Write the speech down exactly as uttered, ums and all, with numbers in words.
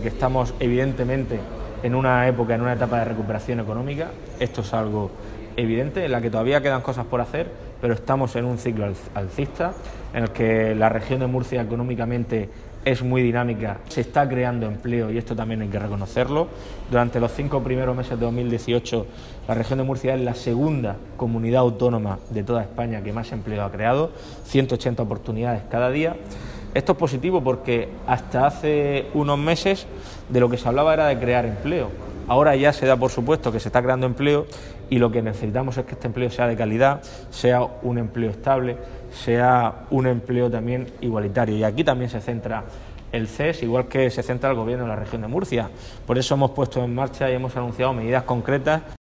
que estamos evidentemente en una época, en una etapa de recuperación económica. Esto es algo evidente, en la que todavía quedan cosas por hacer, pero estamos en un ciclo alcista, en el que la región de Murcia económicamente es muy dinámica, se está creando empleo y esto también hay que reconocerlo. Durante los cinco primeros meses de dos mil dieciocho, la región de Murcia es la segunda comunidad autónoma de toda España que más empleo ha creado, ciento ochenta oportunidades cada día. Esto es positivo porque hasta hace unos meses de lo que se hablaba era de crear empleo. Ahora ya se da por supuesto que se está creando empleo y lo que necesitamos es que este empleo sea de calidad, sea un empleo estable, sea un empleo también igualitario. Y aquí también se centra el C E S, igual que se centra el Gobierno de la región de Murcia. Por eso hemos puesto en marcha y hemos anunciado medidas concretas